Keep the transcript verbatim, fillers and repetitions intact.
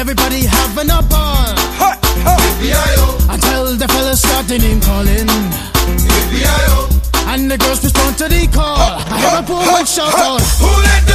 everybody having a ball. Ha, ha. Until the fellas start the name calling. And the girls respond to the call. I have a poor one shout out. Who let the